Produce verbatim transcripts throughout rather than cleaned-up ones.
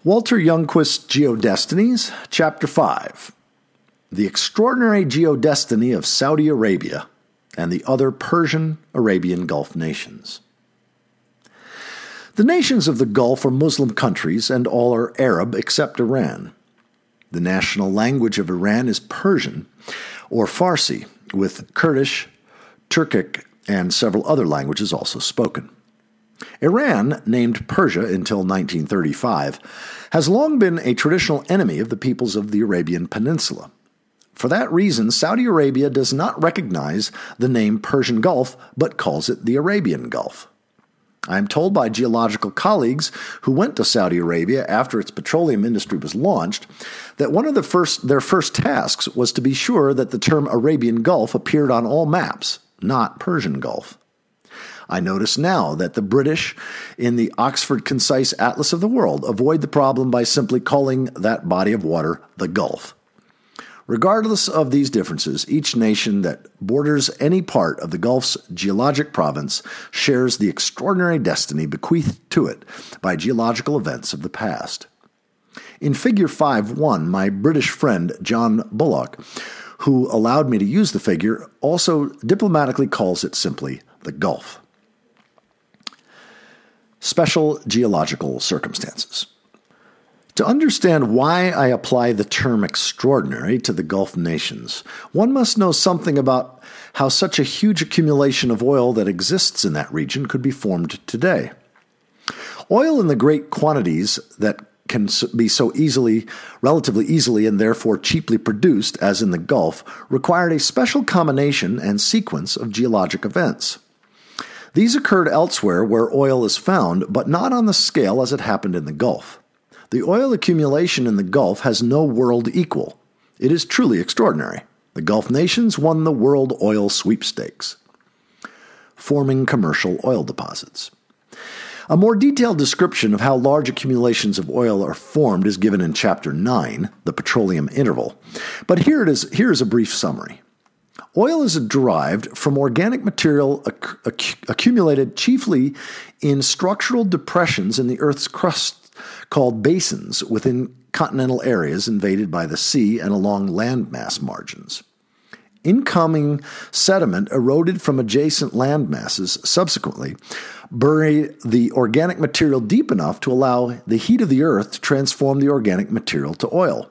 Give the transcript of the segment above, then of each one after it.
Walter Youngquist's Geodestinies, Chapter five, The Extraordinary Geodestiny of Saudi Arabia and the Other Persian-Arabian Gulf Nations. The nations of the Gulf are Muslim countries, and all are Arab except Iran. The national language of Iran is Persian, or Farsi, with Kurdish, Turkic, and several other languages also spoken. Iran, named Persia until nineteen thirty-five, has long been a traditional enemy of the peoples of the Arabian Peninsula. For that reason, Saudi Arabia does not recognize the name Persian Gulf, but calls it the Arabian Gulf. I am told by geological colleagues who went to Saudi Arabia after its petroleum industry was launched that one of the first, their first tasks was to be sure that the term Arabian Gulf appeared on all maps, not Persian Gulf. I notice now that the British, in the Oxford Concise Atlas of the World, avoid the problem by simply calling that body of water the Gulf. Regardless of these differences, each nation that borders any part of the Gulf's geologic province shares the extraordinary destiny bequeathed to it by geological events of the past. In Figure five one, my British friend John Bullock, who allowed me to use the figure, also diplomatically calls it simply the Gulf. Special geological circumstances. To understand why I apply the term extraordinary to the Gulf nations, one must know something about how such a huge accumulation of oil that exists in that region could be formed today. Oil in the great quantities that can be so easily, relatively easily, and therefore cheaply produced as in the Gulf, required a special combination and sequence of geologic events. These occurred elsewhere where oil is found, but not on the scale as it happened in the Gulf. The oil accumulation in the Gulf has no world equal. It is truly extraordinary. The Gulf nations won the world oil sweepstakes. Forming commercial oil deposits. A more detailed description of how large accumulations of oil are formed is given in Chapter nine, the Petroleum Interval. But here it is. Here is a brief summary. Oil is derived from organic material acc- acc- accumulated chiefly in structural depressions in the Earth's crust called basins within continental areas invaded by the sea and along landmass margins. Incoming sediment eroded from adjacent landmasses subsequently buried the organic material deep enough to allow the heat of the Earth to transform the organic material to oil.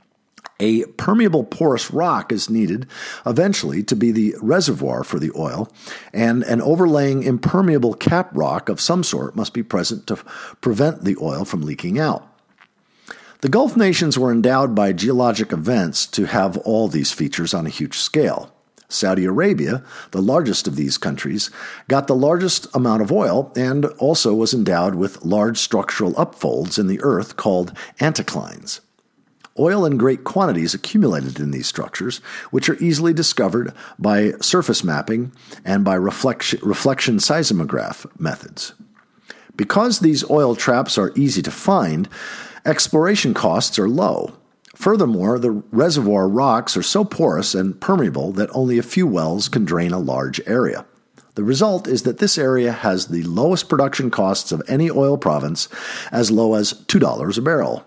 A permeable porous rock is needed eventually to be the reservoir for the oil, and an overlaying impermeable cap rock of some sort must be present to prevent the oil from leaking out. The Gulf nations were endowed by geologic events to have all these features on a huge scale. Saudi Arabia, the largest of these countries, got the largest amount of oil and also was endowed with large structural upfolds in the earth called anticlines. Oil in great quantities accumulated in these structures, which are easily discovered by surface mapping and by reflection, reflection seismograph methods. Because these oil traps are easy to find, exploration costs are low. Furthermore, the reservoir rocks are so porous and permeable that only a few wells can drain a large area. The result is that this area has the lowest production costs of any oil province, as low as two dollars a barrel.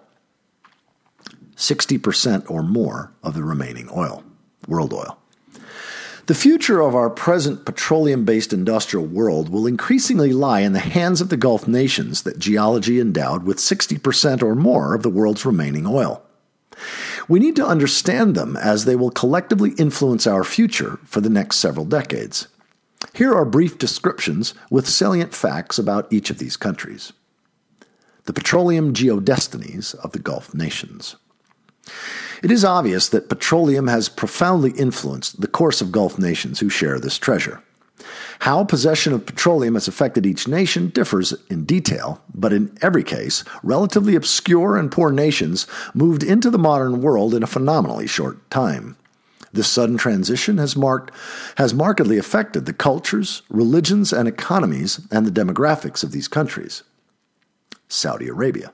sixty percent or more of the remaining oil, world oil. The future of our present petroleum-based industrial world will increasingly lie in the hands of the Gulf nations that geology endowed with sixty percent or more of the world's remaining oil. We need to understand them as they will collectively influence our future for the next several decades. Here are brief descriptions with salient facts about each of these countries. The petroleum geodestinies of the Gulf nations. It is obvious that petroleum has profoundly influenced the course of Gulf nations who share this treasure. How possession of petroleum has affected each nation differs in detail, but in every case, relatively obscure and poor nations moved into the modern world in a phenomenally short time. This sudden transition has marked has markedly affected the cultures, religions, and economies and the demographics of these countries. Saudi Arabia.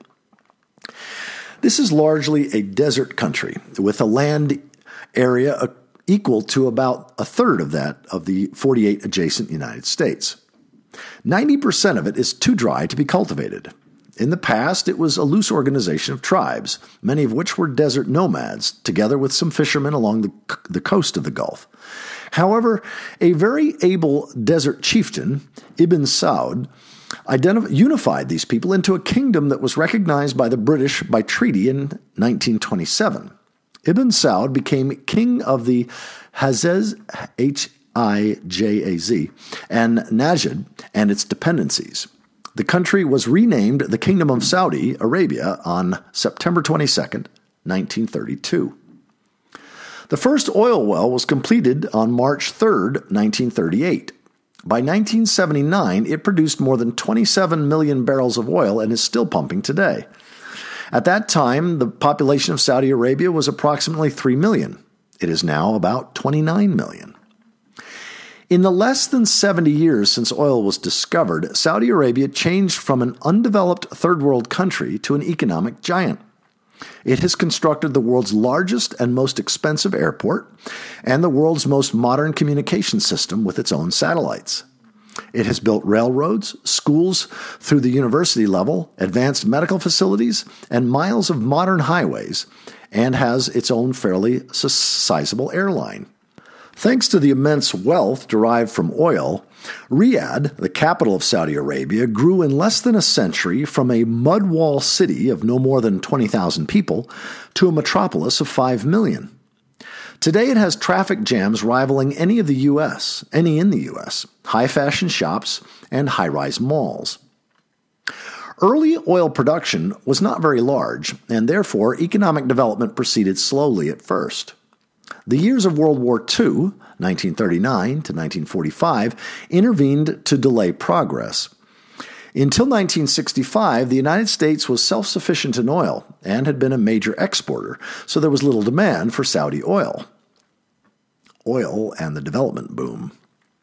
This is largely a desert country with a land area equal to about a third of that of the forty-eight adjacent United States. ninety percent of it is too dry to be cultivated. In the past, it was a loose organization of tribes, many of which were desert nomads, together with some fishermen along the, the coast of the Gulf. However, a very able desert chieftain, Ibn Saud, identif- unified these people into a kingdom that was recognized by the British by treaty in nineteen twenty-seven. Ibn Saud became king of the Hijaz, H I J A Z, and Najd and its dependencies. The country was renamed the Kingdom of Saudi Arabia on September twenty-second, nineteen thirty-two. The first oil well was completed on March third, nineteen thirty-eight. By nineteen seventy-nine, it produced more than twenty-seven million barrels of oil and is still pumping today. At that time, the population of Saudi Arabia was approximately three million. It is now about twenty-nine million. In the less than seventy years since oil was discovered, Saudi Arabia changed from an undeveloped third world country to an economic giant. It has constructed the world's largest and most expensive airport and the world's most modern communication system with its own satellites. It has built railroads, schools through the university level, advanced medical facilities, and miles of modern highways, and has its own fairly sizable airline. Thanks to the immense wealth derived from oil, Riyadh, the capital of Saudi Arabia, grew in less than a century from a mud wall city of no more than twenty thousand people to a metropolis of five million. Today it has traffic jams rivaling any of the U S, any in the U S, high-fashion shops, and high-rise malls. Early oil production was not very large, and therefore economic development proceeded slowly at first. The years of World War Two, nineteen thirty-nine to nineteen forty-five, intervened to delay progress. Until nineteen sixty-five, the United States was self-sufficient in oil and had been a major exporter, so there was little demand for Saudi oil. Oil and the development boom.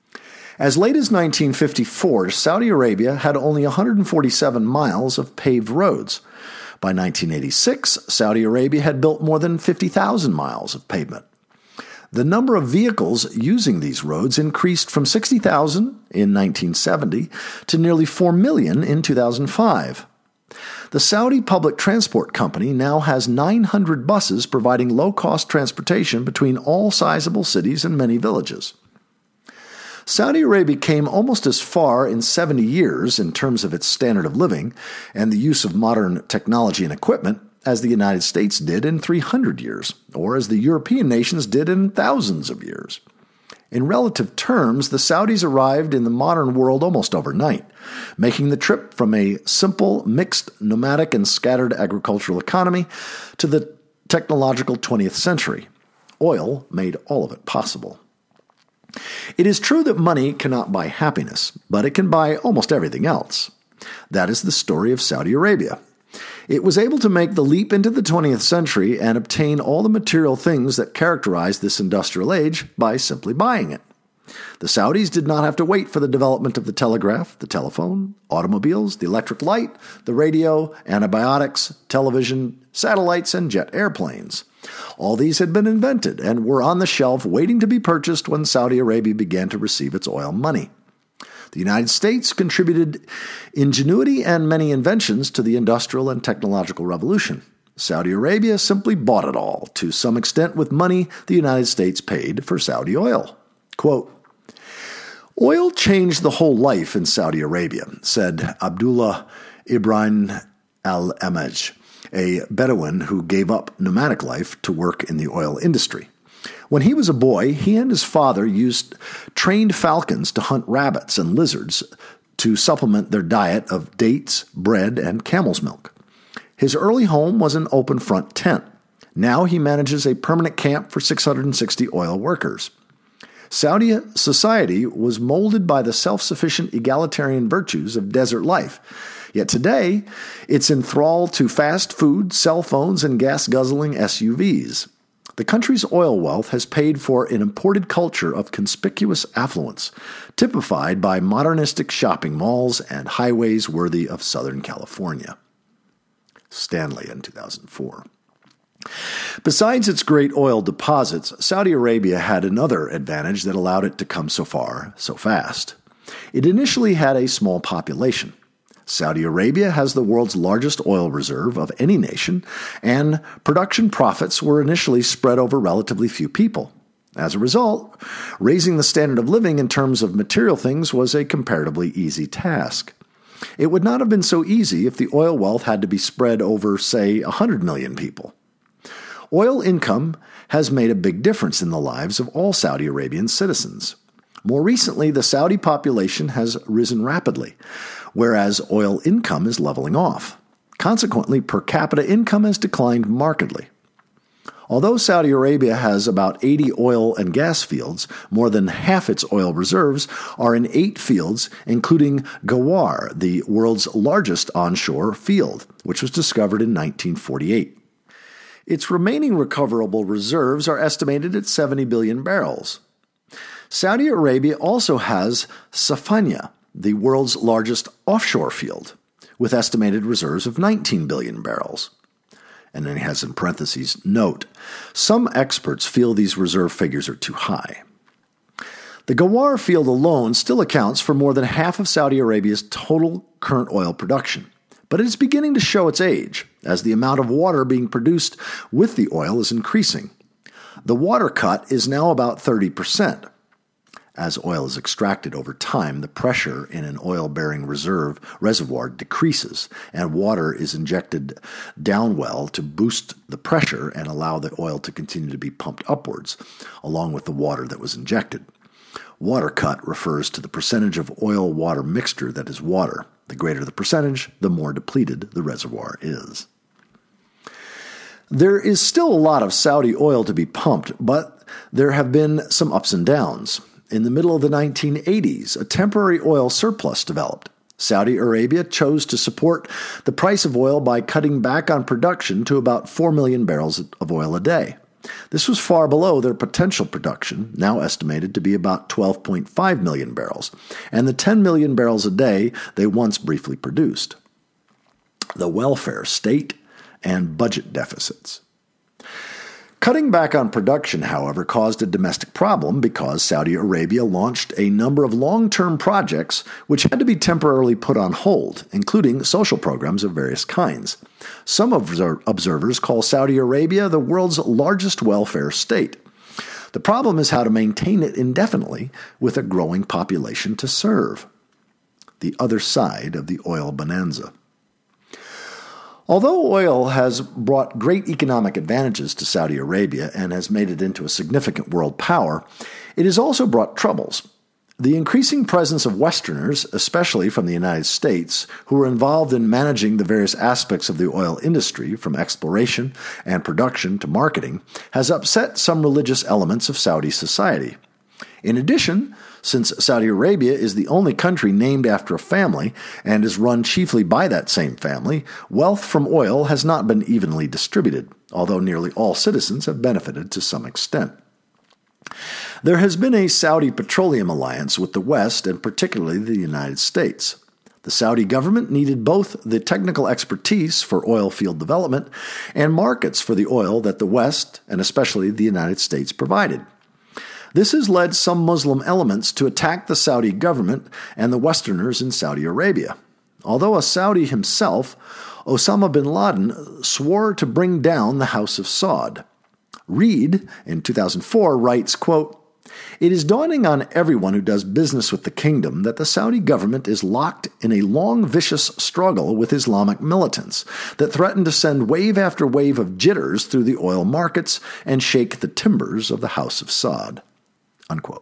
As late as nineteen fifty-four, Saudi Arabia had only one hundred forty-seven miles of paved roads. By nineteen eighty-six, Saudi Arabia had built more than fifty thousand miles of pavement. The number of vehicles using these roads increased from sixty thousand in nineteen seventy to nearly four million in two thousand five. The Saudi Public Transport Company now has nine hundred buses providing low-cost transportation between all sizable cities and many villages. Saudi Arabia came almost as far in seventy years in terms of its standard of living and the use of modern technology and equipment as the United States did in three hundred years, or as the European nations did in thousands of years. In relative terms, the Saudis arrived in the modern world almost overnight, making the trip from a simple, mixed, nomadic, and scattered agricultural economy to the technological twentieth century. Oil made all of it possible. It is true that money cannot buy happiness, but it can buy almost everything else. That is the story of Saudi Arabia. It was able to make the leap into the twentieth century and obtain all the material things that characterize this industrial age by simply buying it. The Saudis did not have to wait for the development of the telegraph, the telephone, automobiles, the electric light, the radio, antibiotics, television, satellites, and jet airplanes. All these had been invented and were on the shelf waiting to be purchased when Saudi Arabia began to receive its oil money. The United States contributed ingenuity and many inventions to the industrial and technological revolution. Saudi Arabia simply bought it all, to some extent with money the United States paid for Saudi oil. Quote, "Oil changed the whole life in Saudi Arabia," said Abdullah Ibrahim al-Amaj, a Bedouin who gave up nomadic life to work in the oil industry. When he was a boy, he and his father used trained falcons to hunt rabbits and lizards to supplement their diet of dates, bread, and camel's milk. His early home was an open-front tent. Now he manages a permanent camp for six hundred sixty oil workers. Saudi society was molded by the self-sufficient egalitarian virtues of desert life. Yet today, it's enthralled to fast food, cell phones, and gas-guzzling S U Vs. The country's oil wealth has paid for an imported culture of conspicuous affluence, typified by modernistic shopping malls and highways worthy of Southern California. Stanley in two thousand four. Besides its great oil deposits, Saudi Arabia had another advantage that allowed it to come so far so fast. It initially had a small population. Saudi Arabia has the world's largest oil reserve of any nation, and production profits were initially spread over relatively few people. As a result, raising the standard of living in terms of material things was a comparatively easy task. It would not have been so easy if the oil wealth had to be spread over, say, one hundred million people. Oil income has made a big difference in the lives of all Saudi Arabian citizens. More recently, the Saudi population has risen rapidly, whereas oil income is leveling off. Consequently, per capita income has declined markedly. Although Saudi Arabia has about eighty oil and gas fields, more than half its oil reserves are in eight fields, including Ghawar, the world's largest onshore field, which was discovered in nineteen forty-eight. Its remaining recoverable reserves are estimated at seventy billion barrels. Saudi Arabia also has Safaniya, the world's largest offshore field, with estimated reserves of nineteen billion barrels. And then he has in parentheses, note, some experts feel these reserve figures are too high. The Ghawar field alone still accounts for more than half of Saudi Arabia's total current oil production, but it is beginning to show its age, as the amount of water being produced with the oil is increasing. The water cut is now about thirty percent. As oil is extracted over time, the pressure in an oil-bearing reserve reservoir decreases, and water is injected down well to boost the pressure and allow the oil to continue to be pumped upwards, along with the water that was injected. Water cut refers to the percentage of oil-water mixture that is water. The greater the percentage, the more depleted the reservoir is. There is still a lot of Saudi oil to be pumped, but there have been some ups and downs. In the middle of the nineteen eighties, a temporary oil surplus developed. Saudi Arabia chose to support the price of oil by cutting back on production to about four million barrels of oil a day. This was far below their potential production, now estimated to be about twelve point five million barrels, and the ten million barrels a day they once briefly produced. The welfare state and budget deficits. Cutting back on production, however, caused a domestic problem because Saudi Arabia launched a number of long-term projects which had to be temporarily put on hold, including social programs of various kinds. Some observers call Saudi Arabia the world's largest welfare state. The problem is how to maintain it indefinitely with a growing population to serve. The other side of the oil bonanza. Although oil has brought great economic advantages to Saudi Arabia and has made it into a significant world power, it has also brought troubles. The increasing presence of Westerners, especially from the United States, who are involved in managing the various aspects of the oil industry, from exploration and production to marketing, has upset some religious elements of Saudi society. In addition, since Saudi Arabia is the only country named after a family and is run chiefly by that same family, wealth from oil has not been evenly distributed, although nearly all citizens have benefited to some extent. There has been a Saudi petroleum alliance with the West and particularly the United States. The Saudi government needed both the technical expertise for oil field development and markets for the oil that the West, and especially the United States, provided. This has led some Muslim elements to attack the Saudi government and the Westerners in Saudi Arabia. Although a Saudi himself, Osama bin Laden swore to bring down the House of Saud. Reed, in two thousand four, writes, quote, "It is dawning on everyone who does business with the kingdom that the Saudi government is locked in a long, vicious struggle with Islamic militants that threaten to send wave after wave of jitters through the oil markets and shake the timbers of the House of Saud." Unquote.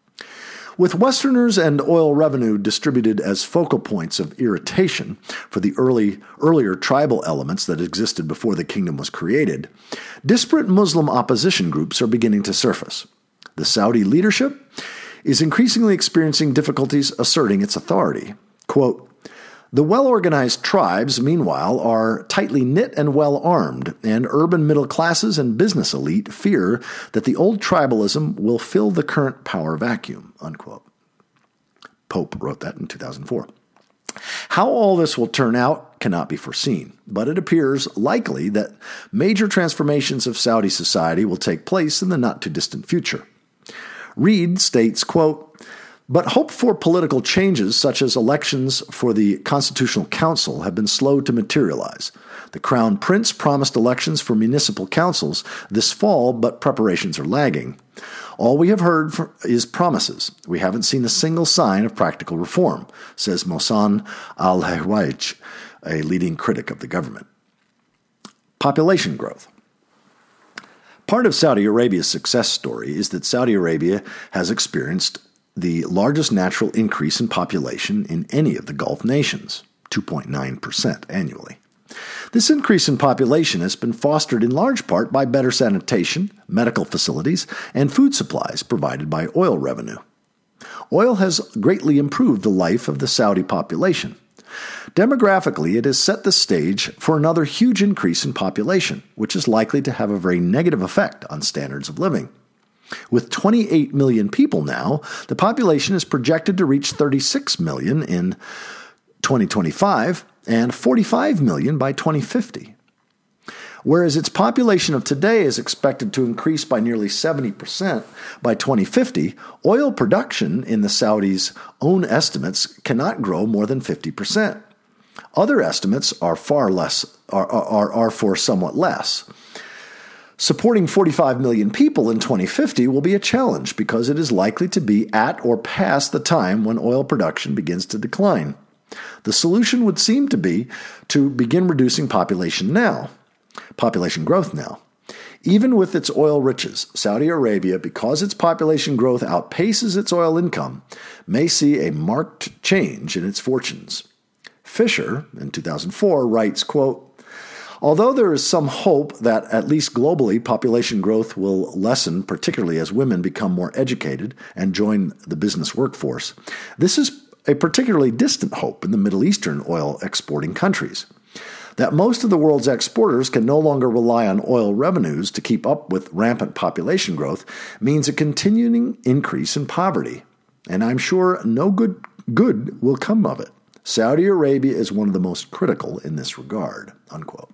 With Westerners and oil revenue distributed as focal points of irritation for the early, earlier tribal elements that existed before the kingdom was created, disparate Muslim opposition groups are beginning to surface. The Saudi leadership is increasingly experiencing difficulties asserting its authority. Quote, "The well-organized tribes, meanwhile, are tightly knit and well-armed, and urban middle classes and business elite fear that the old tribalism will fill the current power vacuum." Unquote. Pope wrote that in two thousand four. How all this will turn out cannot be foreseen, but it appears likely that major transformations of Saudi society will take place in the not-too-distant future. Reed states, quote, But hope for political changes, such as elections for the Constitutional Council, have been slow to materialize. The Crown Prince promised elections for municipal councils this fall, but preparations are lagging. All we have heard is promises. We haven't seen a single sign of practical reform, says Mohsen Al-Hawaj, a leading critic of the government. Population growth. Part of Saudi Arabia's success story is that Saudi Arabia has experienced the largest natural increase in population in any of the Gulf nations, two point nine percent annually. This increase in population has been fostered in large part by better sanitation, medical facilities, and food supplies provided by oil revenue. Oil has greatly improved the life of the Saudi population. Demographically, it has set the stage for another huge increase in population, which is likely to have a very negative effect on standards of living. With twenty-eight million people now, the population is projected to reach thirty-six million in twenty twenty-five and forty-five million by twenty fifty. Whereas its population of today is expected to increase by nearly seventy percent by twenty fifty, oil production in the Saudis' own estimates cannot grow more than fifty percent. Other estimates are far less are, are, are for somewhat less. Supporting forty-five million people in twenty fifty will be a challenge because it is likely to be at or past the time when oil production begins to decline. The solution would seem to be to begin reducing population now, population growth now. Even with its oil riches, Saudi Arabia, because its population growth outpaces its oil income, may see a marked change in its fortunes. Fisher, in two thousand four, writes, quote, "Although there is some hope that, at least globally, population growth will lessen, particularly as women become more educated and join the business workforce, this is a particularly distant hope in the Middle Eastern oil-exporting countries. That most of the world's exporters can no longer rely on oil revenues to keep up with rampant population growth means a continuing increase in poverty. And I'm sure no good, good will come of it. Saudi Arabia is one of the most critical in this regard." Unquote.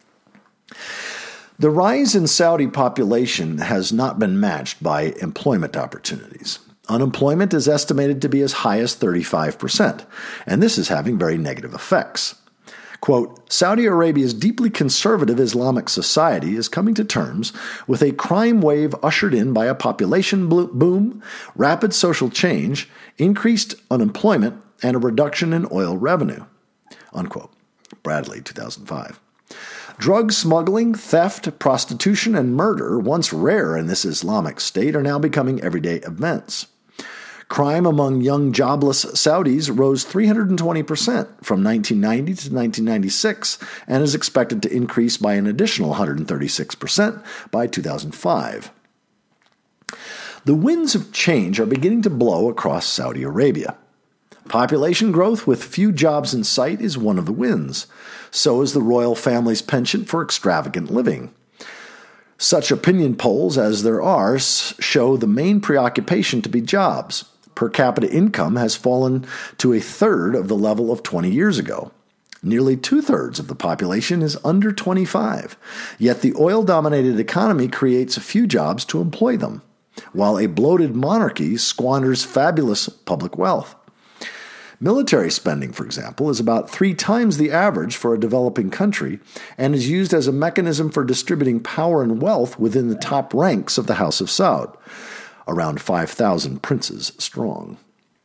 The rise in Saudi population has not been matched by employment opportunities. Unemployment is estimated to be as high as thirty-five percent, and this is having very negative effects. Quote, "Saudi Arabia's deeply conservative Islamic society is coming to terms with a crime wave ushered in by a population boom, rapid social change, increased unemployment, and a reduction in oil revenue." Unquote. Bradley, two thousand five. Drug smuggling, theft, prostitution, and murder, once rare in this Islamic state, are now becoming everyday events. Crime among young jobless Saudis rose three hundred twenty percent from nineteen ninety to nineteen ninety-six and is expected to increase by an additional one hundred thirty-six percent by two thousand five. The winds of change are beginning to blow across Saudi Arabia. Population growth with few jobs in sight is one of the winds. So is the royal family's penchant for extravagant living. Such opinion polls as there are show the main preoccupation to be jobs. Per capita income has fallen to a third of the level of twenty years ago. Nearly two-thirds of the population is under twenty-five, yet the oil-dominated economy creates a few jobs to employ them, while a bloated monarchy squanders fabulous public wealth. Military spending, for example, is about three times the average for a developing country and is used as a mechanism for distributing power and wealth within the top ranks of the House of Saud, around five thousand princes strong.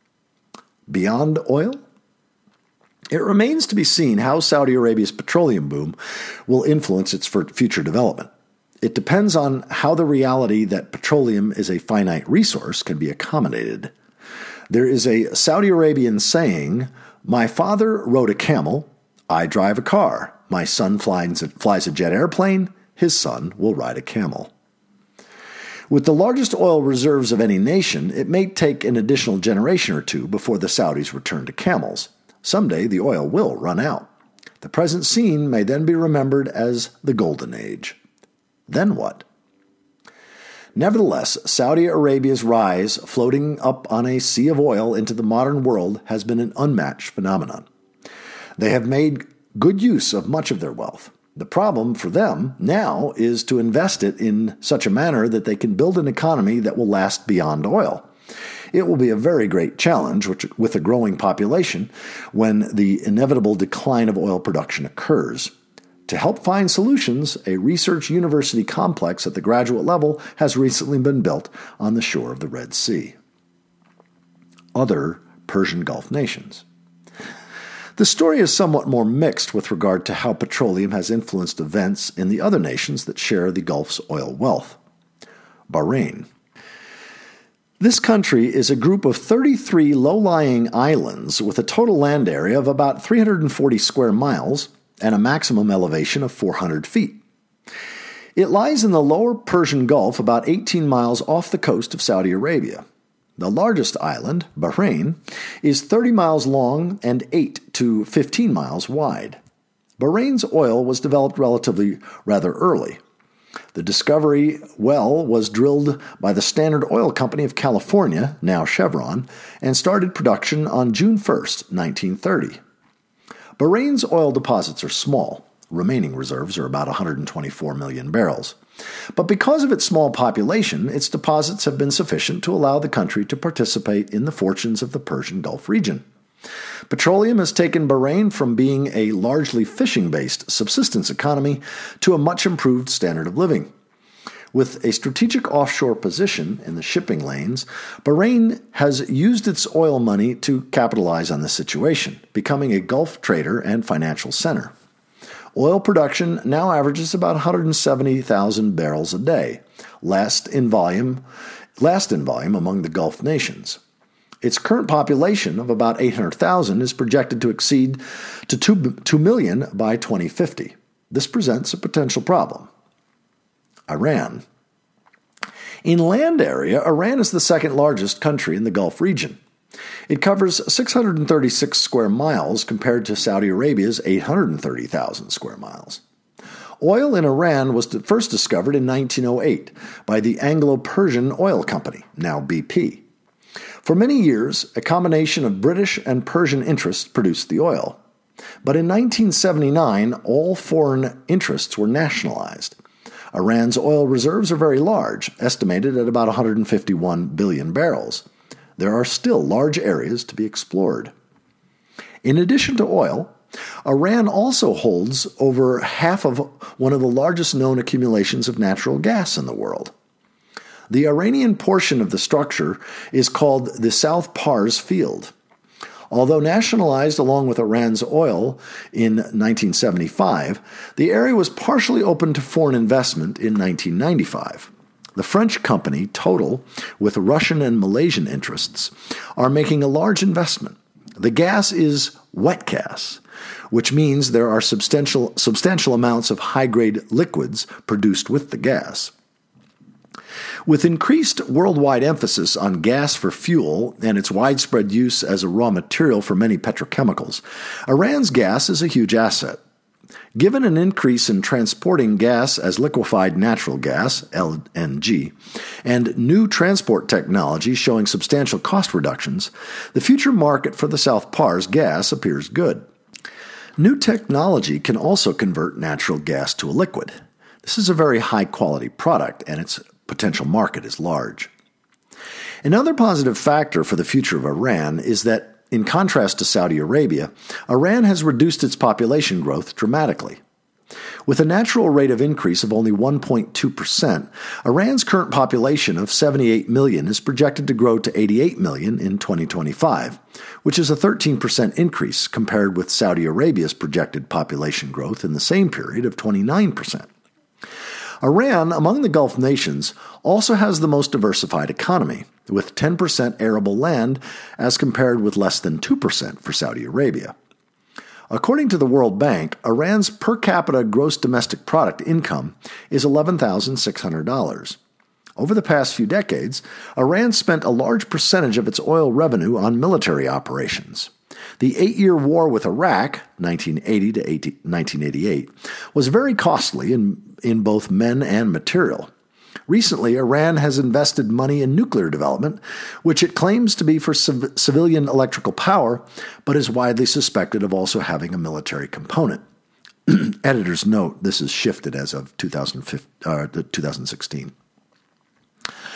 Beyond oil? It remains to be seen how Saudi Arabia's petroleum boom will influence its future development. It depends on how the reality that petroleum is a finite resource can be accommodated. There is a Saudi Arabian saying, "My father rode a camel, I drive a car. My son flies a, flies a jet airplane, his son will ride a camel." With the largest oil reserves of any nation, it may take an additional generation or two before the Saudis return to camels. Someday the oil will run out. The present scene may then be remembered as the Golden Age. Then what? Nevertheless, Saudi Arabia's rise, floating up on a sea of oil into the modern world, has been an unmatched phenomenon. They have made good use of much of their wealth. The problem for them now is to invest it in such a manner that they can build an economy that will last beyond oil. It will be a very great challenge which, with a growing population when the inevitable decline of oil production occurs. To help find solutions, a research university complex at the graduate level has recently been built on the shore of the Red Sea. Other Persian Gulf nations. The story is somewhat more mixed with regard to how petroleum has influenced events in the other nations that share the Gulf's oil wealth. Bahrain. This country is a group of thirty-three low-lying islands with a total land area of about three hundred forty square miles and a maximum elevation of four hundred feet. It lies in the lower Persian Gulf about eighteen miles off the coast of Saudi Arabia. The largest island, Bahrain, is thirty miles long and eight to fifteen miles wide. Bahrain's oil was developed relatively rather early. The Discovery well was drilled by the Standard Oil Company of California, now Chevron, and started production on June first, nineteen thirty. Bahrain's oil deposits are small. Remaining reserves are about one hundred twenty-four million barrels. But because of its small population, its deposits have been sufficient to allow the country to participate in the fortunes of the Persian Gulf region. Petroleum has taken Bahrain from being a largely fishing-based subsistence economy to a much improved standard of living. With a strategic offshore position in the shipping lanes, Bahrain has used its oil money to capitalize on the situation, becoming a Gulf trader and financial center. Oil production now averages about one hundred seventy thousand barrels a day, last in volume, last in volume among the Gulf nations. Its current population of about eight hundred thousand is projected to exceed to two million by twenty fifty. This presents a potential problem. Iran. In land area, Iran is the second largest country in the Gulf region. It covers six hundred thirty-six square miles compared to Saudi Arabia's eight hundred thirty thousand square miles. Oil in Iran was first discovered in nineteen oh eight by the Anglo-Persian Oil Company, now B P. For many years, a combination of British and Persian interests produced the oil. But in nineteen seventy-nine, all foreign interests were nationalized. Iran's oil reserves are very large, estimated at about one hundred fifty-one billion barrels. There are still large areas to be explored. In addition to oil, Iran also holds over half of one of the largest known accumulations of natural gas in the world. The Iranian portion of the structure is called the South Pars Field. Although nationalized along with Iran's oil in nineteen seventy-five, the area was partially open to foreign investment in nineteen ninety-five. The French company Total, with Russian and Malaysian interests, are making a large investment. The gas is wet gas, which means there are substantial, substantial amounts of high-grade liquids produced with the gas. With increased worldwide emphasis on gas for fuel and its widespread use as a raw material for many petrochemicals, Iran's gas is a huge asset. Given an increase in transporting gas as liquefied natural gas, L N G, and new transport technology showing substantial cost reductions, the future market for the South Pars gas appears good. New technology can also convert natural gas to a liquid. This is a very high-quality product, and its potential market is large. Another positive factor for the future of Iran is that, in contrast to Saudi Arabia, Iran has reduced its population growth dramatically. With a natural rate of increase of only one point two percent, Iran's current population of seventy-eight million is projected to grow to eighty-eight million in twenty twenty-five, which is a thirteen percent increase compared with Saudi Arabia's projected population growth in the same period of twenty-nine percent. Iran, among the Gulf nations, also has the most diversified economy, with ten percent arable land as compared with less than two percent for Saudi Arabia. According to the World Bank, Iran's per capita gross domestic product income is eleven thousand six hundred dollars. Over the past few decades, Iran spent a large percentage of its oil revenue on military operations. The eight-year war with Iraq, nineteen eighty to nineteen eighty-eight, was very costly in, in both men and material. Recently, Iran has invested money in nuclear development, which it claims to be for civ- civilian electrical power, but is widely suspected of also having a military component. Editor's note, this is shifted as of two thousand sixteen.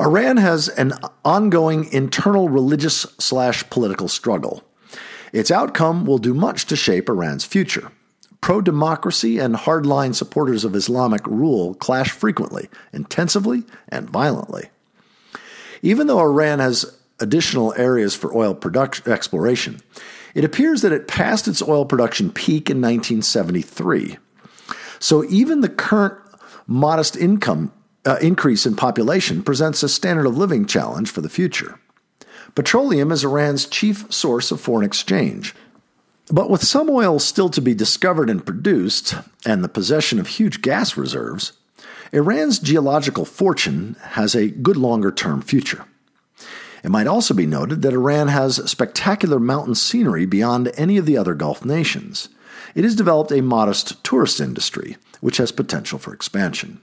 Iran has an ongoing internal religious slash political struggle. Its outcome will do much to shape Iran's future. Pro-democracy and hardline supporters of Islamic rule clash frequently, intensively, and violently. Even though Iran has additional areas for oil production exploration, it appears that it passed its oil production peak in nineteen seventy-three. So even the current modest income uh, increase in population presents a standard of living challenge for the future. Petroleum is Iran's chief source of foreign exchange. But with some oil still to be discovered and produced, and the possession of huge gas reserves, Iran's geological fortune has a good longer-term future. It might also be noted that Iran has spectacular mountain scenery beyond any of the other Gulf nations. It has developed a modest tourist industry, which has potential for expansion.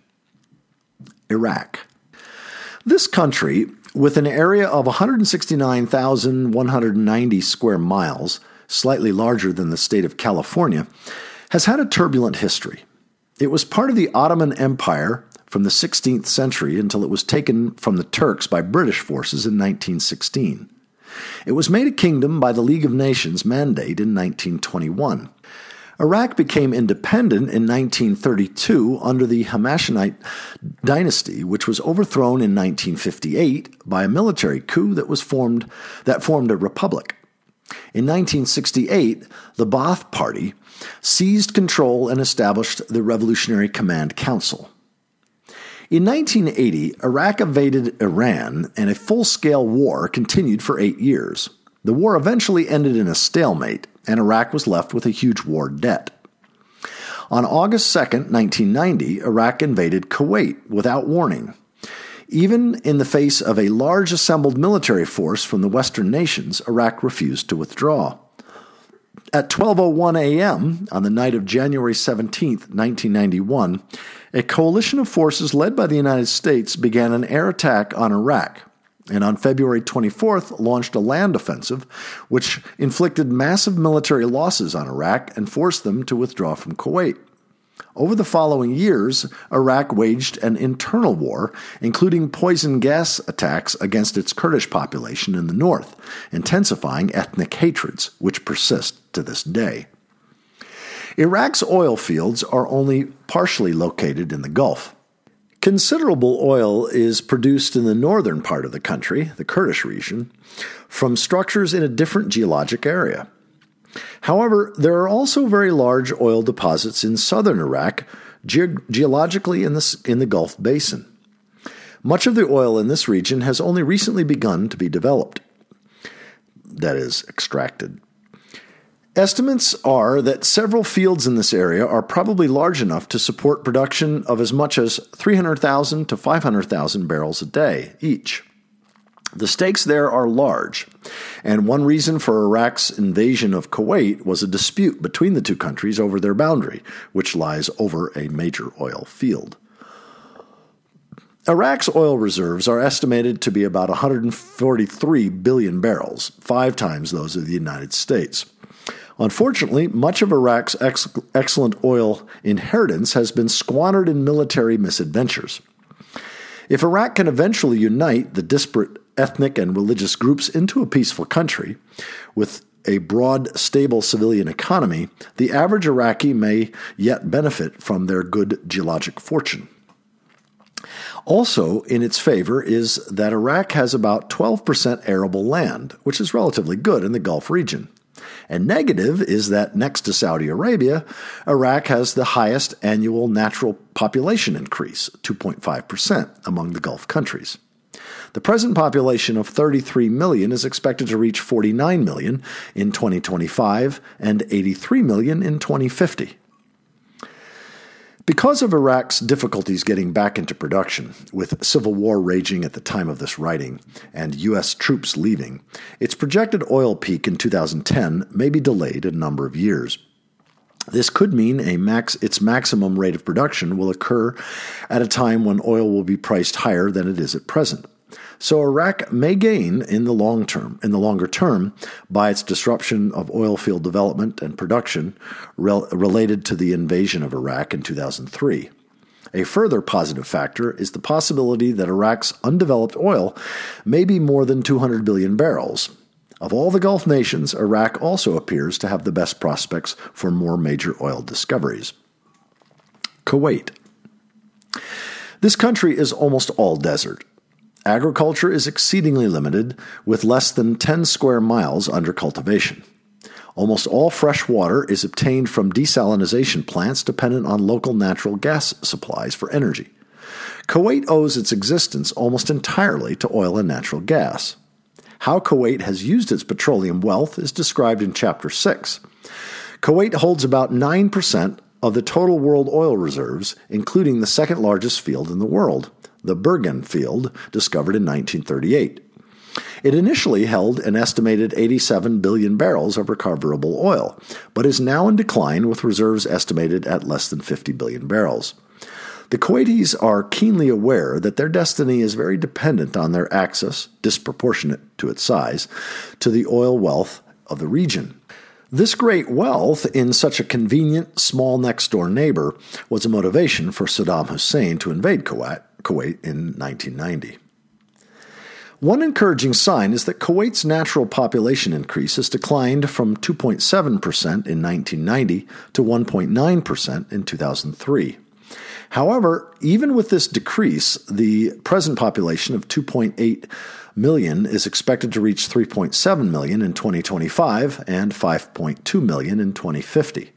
Iraq. This country, with an area of one hundred sixty-nine thousand one hundred ninety square miles, slightly larger than the state of California, has had a turbulent history. It was part of the Ottoman Empire from the sixteenth century until it was taken from the Turks by British forces in nineteen sixteen. It was made a kingdom by the League of Nations mandate in nineteen twenty-one. Iraq became independent in nineteen thirty-two under the Hashemite dynasty, which was overthrown in nineteen fifty-eight by a military coup that was formed that formed a republic. In nineteen sixty-eight, the Ba'ath Party seized control and established the Revolutionary Command Council. In nineteen eighty, Iraq invaded Iran, and a full-scale war continued for eight years. The war eventually ended in a stalemate, and Iraq was left with a huge war debt. On August second, nineteen ninety, Iraq invaded Kuwait without warning. Even in the face of a large assembled military force from the Western nations, Iraq refused to withdraw. At twelve oh one a.m. on the night of January seventeenth, nineteen ninety-one, a coalition of forces led by the United States began an air attack on Iraq, and on February twenty-fourth launched a land offensive which inflicted massive military losses on Iraq and forced them to withdraw from Kuwait. Over the following years, Iraq waged an internal war, including poison gas attacks against its Kurdish population in the north, intensifying ethnic hatreds, which persist to this day. Iraq's oil fields are only partially located in the Gulf. Considerable oil is produced in the northern part of the country, the Kurdish region, from structures in a different geologic area. However, there are also very large oil deposits in southern Iraq, ge- geologically in the, in the Gulf Basin. Much of the oil in this region has only recently begun to be developed, that is, extracted. Estimates are that several fields in this area are probably large enough to support production of as much as three hundred thousand to five hundred thousand barrels a day each. The stakes there are large, and one reason for Iraq's invasion of Kuwait was a dispute between the two countries over their boundary, which lies over a major oil field. Iraq's oil reserves are estimated to be about one hundred forty-three billion barrels, five times those of the United States. Unfortunately, much of Iraq's ex- excellent oil inheritance has been squandered in military misadventures. If Iraq can eventually unite the disparate ethnic and religious groups into a peaceful country, with a broad, stable civilian economy, the average Iraqi may yet benefit from their good geologic fortune. Also in its favor is that Iraq has about twelve percent arable land, which is relatively good in the Gulf region. And negative is that next to Saudi Arabia, Iraq has the highest annual natural population increase, two point five percent, among the Gulf countries. The present population of thirty-three million is expected to reach forty-nine million in twenty twenty-five and eighty-three million in twenty fifty. Because of Iraq's difficulties getting back into production, with civil war raging at the time of this writing and U S troops leaving, its projected oil peak in two thousand ten may be delayed a number of years. This could mean a max, its maximum rate of production will occur at a time when oil will be priced higher than it is at present. So Iraq may gain in the long term, in the longer term, by its disruption of oil field development and production rel- related to the invasion of Iraq in two thousand three. A further positive factor is the possibility that Iraq's undeveloped oil may be more than two hundred billion barrels. Of all the Gulf nations, Iraq also appears to have the best prospects for more major oil discoveries. Kuwait. This country is almost all desert. Agriculture is exceedingly limited, with less than ten square miles under cultivation. Almost all fresh water is obtained from desalination plants dependent on local natural gas supplies for energy. Kuwait owes its existence almost entirely to oil and natural gas. How Kuwait has used its petroleum wealth is described in Chapter six. Kuwait holds about nine percent of the total world oil reserves, including the second largest field in the world, the Burgan Field, discovered in nineteen thirty-eight. It initially held an estimated eighty-seven billion barrels of recoverable oil, but is now in decline with reserves estimated at less than fifty billion barrels. The Kuwaitis are keenly aware that their destiny is very dependent on their access, disproportionate to its size, to the oil wealth of the region. This great wealth in such a convenient, small next-door neighbor was a motivation for Saddam Hussein to invade Kuwait, Kuwait in nineteen ninety. One encouraging sign is that Kuwait's natural population increase has declined from two point seven percent in nineteen ninety to one point nine percent in two thousand three. However, even with this decrease, the present population of two point eight million is expected to reach three point seven million in twenty twenty-five and five point two million in twenty fifty.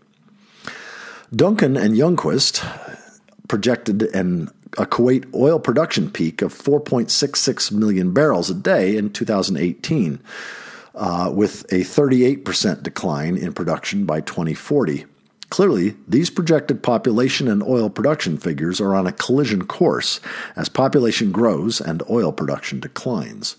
Duncan and Youngquist projected an, a Kuwait oil production peak of four point six six million barrels a day in two thousand eighteen, uh, with a thirty-eight percent decline in production by twenty forty. Clearly, these projected population and oil production figures are on a collision course as population grows and oil production declines.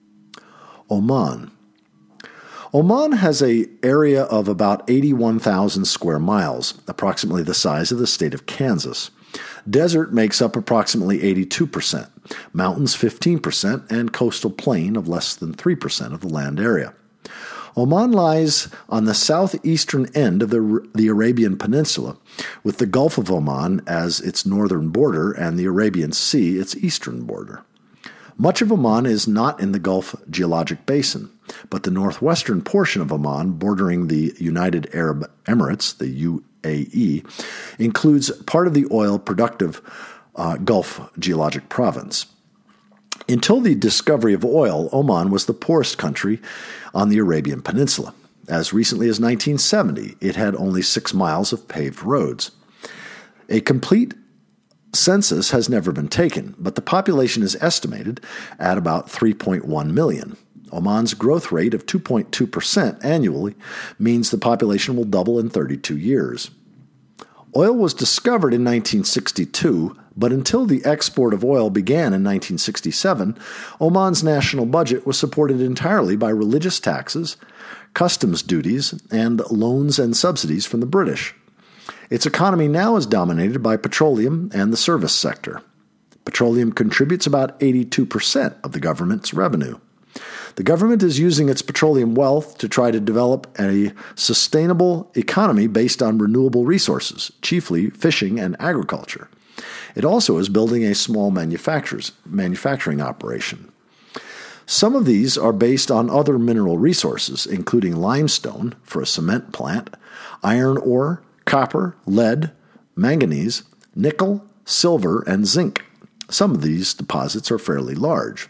Oman. Oman has an area of about eighty-one thousand square miles, approximately the size of the state of Kansas. Desert makes up approximately eighty-two percent, mountains fifteen percent, and coastal plain of less than three percent of the land area. Oman lies on the southeastern end of the, the Arabian Peninsula, with the Gulf of Oman as its northern border and the Arabian Sea its eastern border. Much of Oman is not in the Gulf geologic basin, but the northwestern portion of Oman, bordering the United Arab Emirates, the U A E, includes part of the oil-productive uh, Gulf geologic province. Until the discovery of oil, Oman was the poorest country on the Arabian Peninsula. As recently as nineteen seventy, it had only six miles of paved roads. A complete census has never been taken, but the population is estimated at about three point one million. Oman's growth rate of two point two percent annually means the population will double in thirty-two years. Oil was discovered in nineteen sixty-two, but until the export of oil began in nineteen sixty-seven, Oman's national budget was supported entirely by religious taxes, customs duties, and loans and subsidies from the British. Its economy now is dominated by petroleum and the service sector. Petroleum contributes about eighty-two percent of the government's revenue. The government is using its petroleum wealth to try to develop a sustainable economy based on renewable resources, chiefly fishing and agriculture. It also is building a small manufacturers, manufacturing operation. Some of these are based on other mineral resources, including limestone for a cement plant, iron ore, copper, lead, manganese, nickel, silver, and zinc. Some of these deposits are fairly large.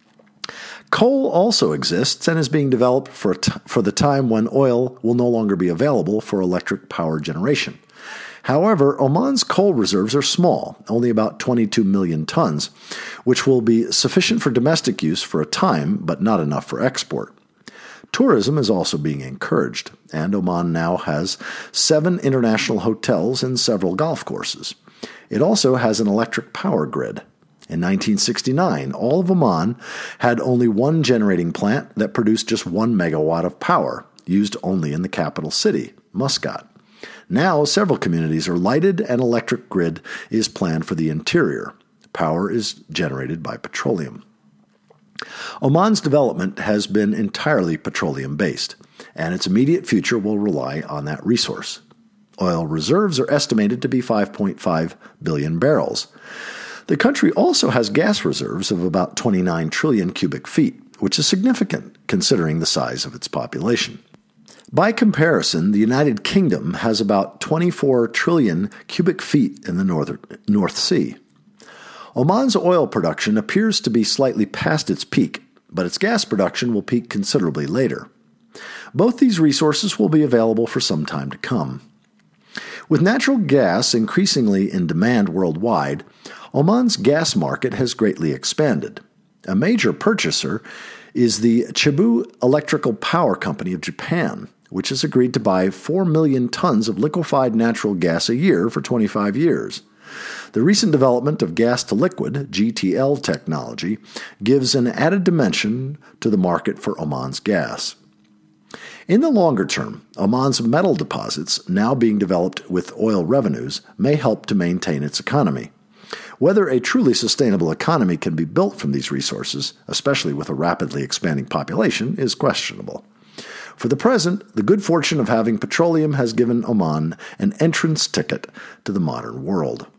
Coal also exists and is being developed for, t- for the time when oil will no longer be available for electric power generation. However, Oman's coal reserves are small, only about twenty-two million tons, which will be sufficient for domestic use for a time, but not enough for export. Tourism is also being encouraged, and Oman now has seven international hotels and several golf courses. It also has an electric power grid. In nineteen sixty-nine, all of Oman had only one generating plant that produced just one megawatt of power, used only in the capital city, Muscat. Now, several communities are lighted and electric grid is planned for the interior. Power is generated by petroleum. Oman's development has been entirely petroleum-based, and its immediate future will rely on that resource. Oil reserves are estimated to be five point five billion barrels. The country also has gas reserves of about twenty-nine trillion cubic feet, which is significant considering the size of its population. By comparison, the United Kingdom has about twenty-four trillion cubic feet in the North, North Sea. Oman's oil production appears to be slightly past its peak, but its gas production will peak considerably later. Both these resources will be available for some time to come. With natural gas increasingly in demand worldwide, Oman's gas market has greatly expanded. A major purchaser is the Chibu Electrical Power Company of Japan, which has agreed to buy four million tons of liquefied natural gas a year for twenty-five years. The recent development of gas-to-liquid, G T L technology, gives an added dimension to the market for Oman's gas. In the longer term, Oman's metal deposits, now being developed with oil revenues, may help to maintain its economy. Whether a truly sustainable economy can be built from these resources, especially with a rapidly expanding population, is questionable. For the present, the good fortune of having petroleum has given Oman an entrance ticket to the modern world.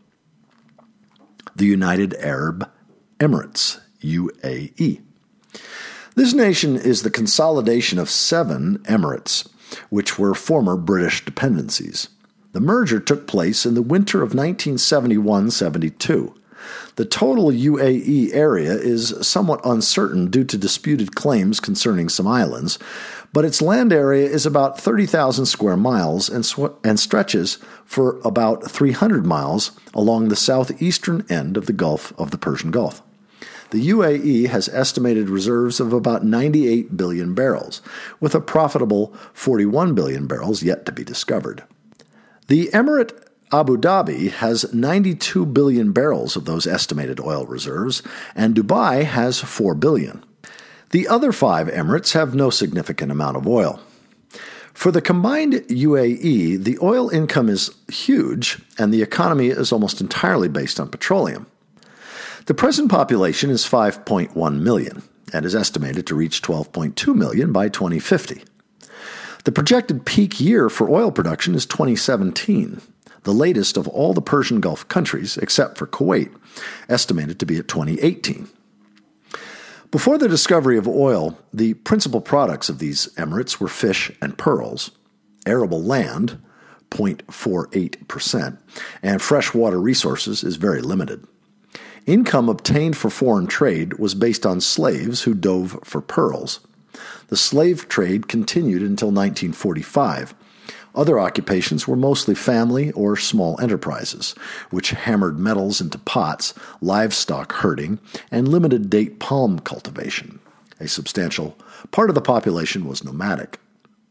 The United Arab Emirates, U A E. This nation is the consolidation of seven emirates, which were former British dependencies. The merger took place in the winter of nineteen seventy-one seventy-two. The total U A E area is somewhat uncertain due to disputed claims concerning some islands, but its land area is about thirty thousand square miles and, sw- and stretches for about three hundred miles along the southeastern end of the Gulf of the Persian Gulf. The U A E has estimated reserves of about ninety-eight billion barrels, with a profitable forty-one billion barrels yet to be discovered. The Emirate Abu Dhabi has ninety-two billion barrels of those estimated oil reserves, and Dubai has four billion. The other five emirates have no significant amount of oil. For the combined U A E, the oil income is huge, and the economy is almost entirely based on petroleum. The present population is five point one million, and is estimated to reach twelve point two million by twenty fifty. The projected peak year for oil production is twenty seventeen, the latest of all the Persian Gulf countries, except for Kuwait, estimated to be at twenty eighteen. Before the discovery of oil, the principal products of these emirates were fish and pearls, arable land, zero point four eight percent, and freshwater resources is very limited. Income obtained for foreign trade was based on slaves who dove for pearls. The slave trade continued until nineteen forty-five. Other occupations were mostly family or small enterprises, which hammered metals into pots, livestock herding, and limited date palm cultivation. A substantial part of the population was nomadic.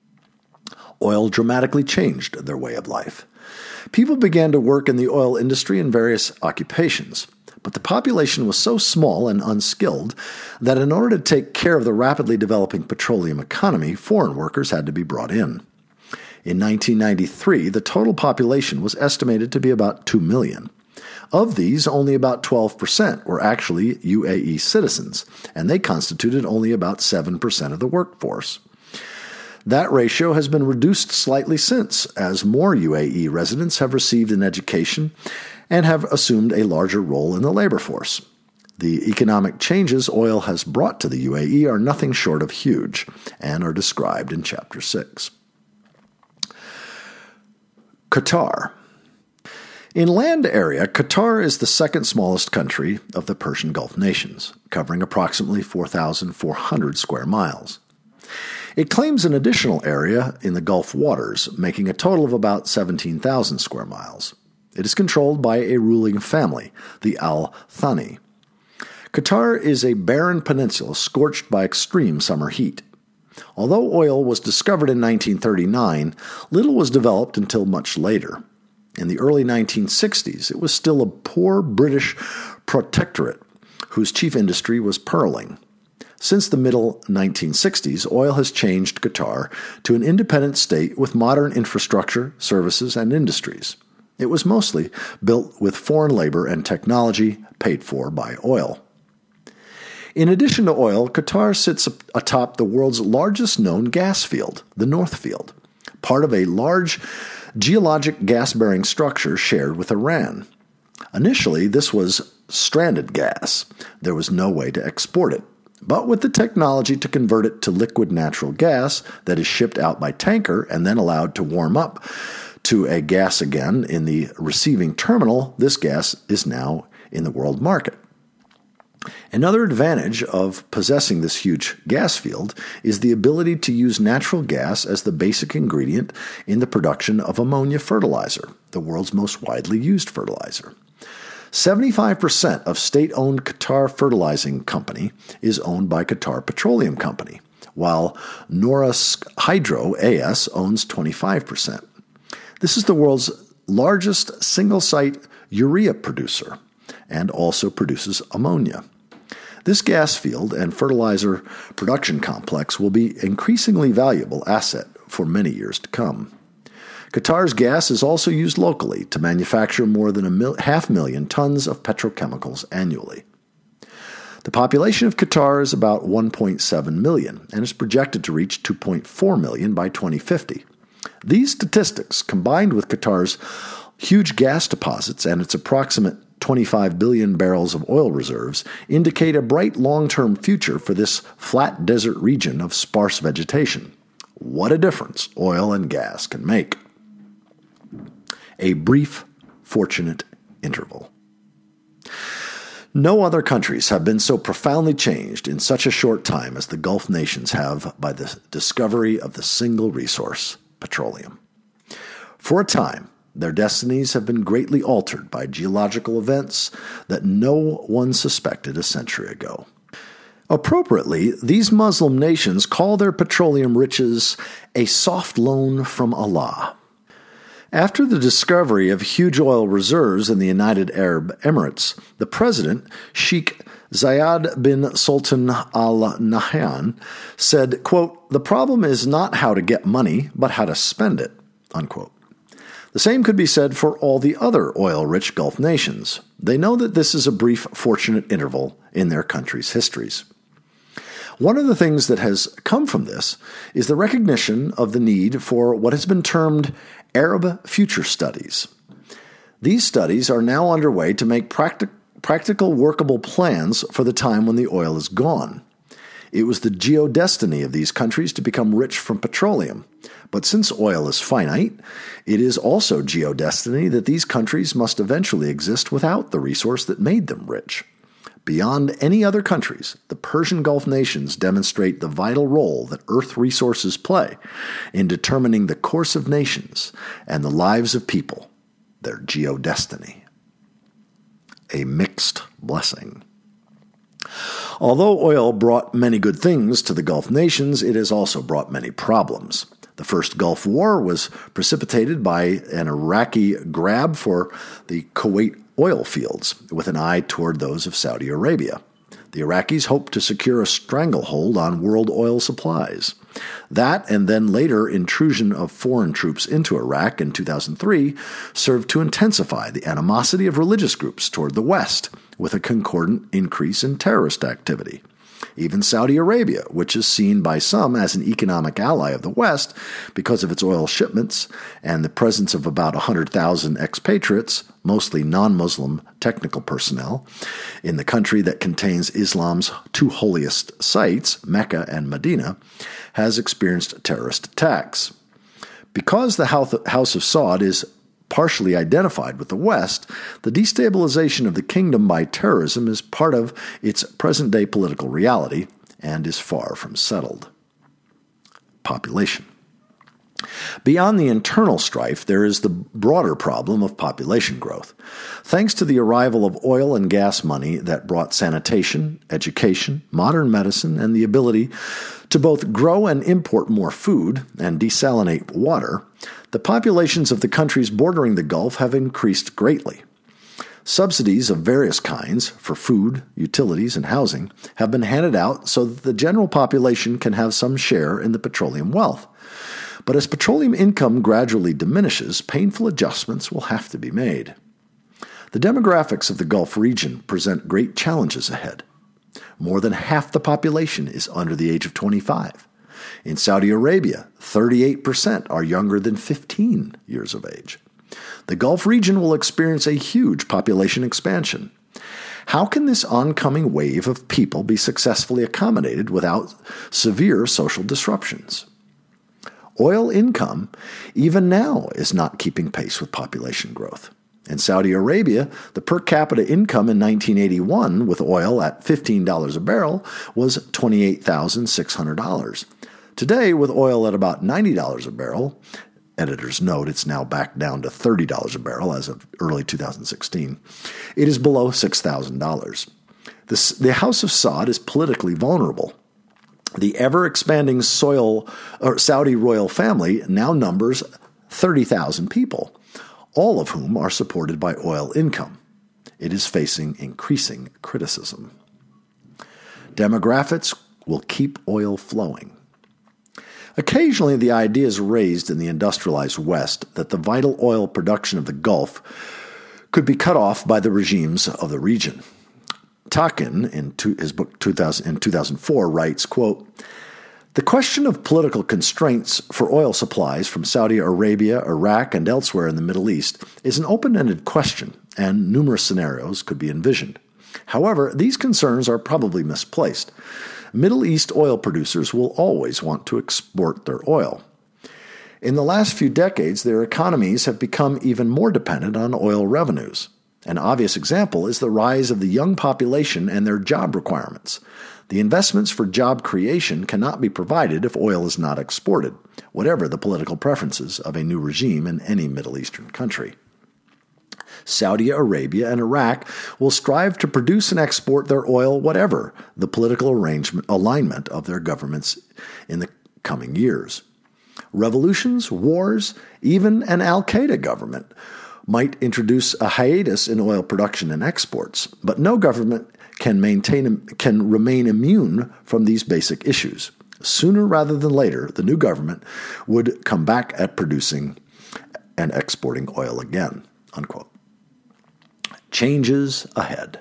Oil dramatically changed their way of life. People began to work in the oil industry in various occupations, but the population was so small and unskilled that in order to take care of the rapidly developing petroleum economy, foreign workers had to be brought in. In nineteen ninety-three, the total population was estimated to be about two million. Of these, only about twelve percent were actually U A E citizens, and they constituted only about seven percent of the workforce. That ratio has been reduced slightly since, as more U A E residents have received an education and have assumed a larger role in the labor force. The economic changes oil has brought to the U A E are nothing short of huge, and are described in Chapter six. Qatar. In land area, Qatar is the second smallest country of the Persian Gulf nations, covering approximately four thousand four hundred square miles. It claims an additional area in the Gulf waters, making a total of about seventeen thousand square miles. It is controlled by a ruling family, the Al Thani. Qatar is a barren peninsula scorched by extreme summer heat. Although oil was discovered in nineteen thirty-nine, little was developed until much later. In the early nineteen sixties, it was still a poor British protectorate whose chief industry was pearling. Since the middle nineteen sixties, oil has changed Qatar to an independent state with modern infrastructure, services, and industries. It was mostly built with foreign labor and technology paid for by oil. In addition to oil, Qatar sits atop the world's largest known gas field, the North Field, part of a large geologic gas-bearing structure shared with Iran. Initially, this was stranded gas. There was no way to export it. But with the technology to convert it to liquid natural gas that is shipped out by tanker and then allowed to warm up to a gas again in the receiving terminal, this gas is now in the world market. Another advantage of possessing this huge gas field is the ability to use natural gas as the basic ingredient in the production of ammonia fertilizer, the world's most widely used fertilizer. seventy-five percent of state-owned Qatar Fertilizing Company is owned by Qatar Petroleum Company, while Norilsk Hydro A S owns twenty-five percent. This is the world's largest single-site urea producer and also produces ammonia. This gas field and fertilizer production complex will be an increasingly valuable asset for many years to come. Qatar's gas is also used locally to manufacture more than a mil- half million tons of petrochemicals annually. The population of Qatar is about one point seven million and is projected to reach two point four million by twenty fifty. These statistics, combined with Qatar's huge gas deposits and its approximate twenty-five billion barrels of oil reserves, indicate a bright long-term future for this flat desert region of sparse vegetation. What a difference oil and gas can make. A brief, fortunate interval. No other countries have been so profoundly changed in such a short time as the Gulf nations have by the discovery of the single resource, petroleum. For a time, their destinies have been greatly altered by geological events that no one suspected a century ago. Appropriately, these Muslim nations call their petroleum riches a soft loan from Allah. After the discovery of huge oil reserves in the United Arab Emirates, the president, Sheikh Zayed bin Sultan Al Nahyan, said, quote, "The problem is not how to get money, but how to spend it," unquote. The same could be said for all the other oil-rich Gulf nations. They know that this is a brief, fortunate interval in their country's histories. One of the things that has come from this is the recognition of the need for what has been termed Arab future studies. These studies are now underway to make practic- practical, workable plans for the time when the oil is gone. It was the geodestiny of these countries to become rich from petroleum. But since oil is finite, it is also geodestiny that these countries must eventually exist without the resource that made them rich. Beyond any other countries, the Persian Gulf nations demonstrate the vital role that earth resources play in determining the course of nations and the lives of people, their geodestiny. A mixed blessing. Although oil brought many good things to the Gulf nations, it has also brought many problems. The first Gulf War was precipitated by an Iraqi grab for the Kuwait oil fields, with an eye toward those of Saudi Arabia. The Iraqis hoped to secure a stranglehold on world oil supplies. That, and then later intrusion of foreign troops into Iraq in two thousand three, served to intensify the animosity of religious groups toward the West, with a concordant increase in terrorist activity. Even Saudi Arabia, which is seen by some as an economic ally of the West because of its oil shipments and the presence of about one hundred thousand expatriates, mostly non-Muslim technical personnel, in the country that contains Islam's two holiest sites, Mecca and Medina, has experienced terrorist attacks. Because the House of Saud is partially identified with the West, the destabilization of the kingdom by terrorism is part of its present-day political reality and is far from settled. Population. Beyond the internal strife, there is the broader problem of population growth. Thanks to the arrival of oil and gas money that brought sanitation, education, modern medicine, and the ability to both grow and import more food and desalinate water, the populations of the countries bordering the Gulf have increased greatly. Subsidies of various kinds for food, utilities, and housing have been handed out so that the general population can have some share in the petroleum wealth. But as petroleum income gradually diminishes, painful adjustments will have to be made. The demographics of the Gulf region present great challenges ahead. More than half the population is under the age of twenty-five. In Saudi Arabia, thirty-eight percent are younger than fifteen years of age. The Gulf region will experience a huge population expansion. How can this oncoming wave of people be successfully accommodated without severe social disruptions? Oil income, even now, is not keeping pace with population growth. In Saudi Arabia, the per capita income in nineteen eighty-one, with oil at fifteen dollars a barrel, was twenty-eight thousand six hundred dollars. Today, with oil at about ninety dollars a barrel, editors note it's now back down to thirty dollars a barrel as of early two thousand sixteen, it is below six thousand dollars. The, the House of Saud is politically vulnerable. The ever-expanding soil, or Saudi royal family now numbers thirty thousand people, all of whom are supported by oil income. It is facing increasing criticism. Demographics will keep oil flowing. Occasionally, the idea is raised in the industrialized West that the vital oil production of the Gulf could be cut off by the regimes of the region. Takin, in two, his book two thousand, in two thousand four, writes, quote, "The question of political constraints for oil supplies from Saudi Arabia, Iraq, and elsewhere in the Middle East is an open-ended question, and numerous scenarios could be envisioned. However, these concerns are probably misplaced. Middle East oil producers will always want to export their oil. In the last few decades, their economies have become even more dependent on oil revenues. An obvious example is the rise of the young population and their job requirements. The investments for job creation cannot be provided if oil is not exported, whatever the political preferences of a new regime in any Middle Eastern country. Saudi Arabia and Iraq will strive to produce and export their oil whatever the political arrangement, alignment of their governments in the coming years. Revolutions, wars, even an al-Qaeda government might introduce a hiatus in oil production and exports, but no government can maintain can remain immune from these basic issues. Sooner rather than later, the new government would come back at producing and exporting oil again." Unquote. Changes ahead.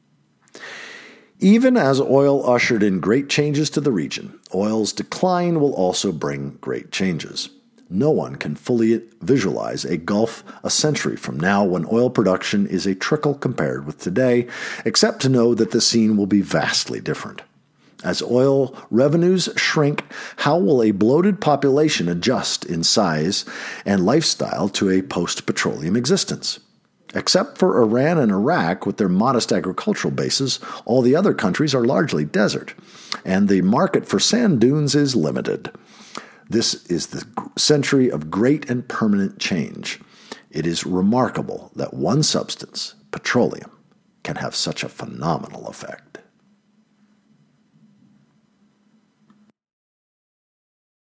Even as oil ushered in great changes to the region, oil's decline will also bring great changes. No one can fully visualize a Gulf a century from now when oil production is a trickle compared with today, except to know that the scene will be vastly different. As oil revenues shrink, how will a bloated population adjust in size and lifestyle to a post-petroleum existence? Except for Iran and Iraq, with their modest agricultural bases, all the other countries are largely desert, and the market for sand dunes is limited. This is the century of great and permanent change. It is remarkable that one substance, petroleum, can have such a phenomenal effect.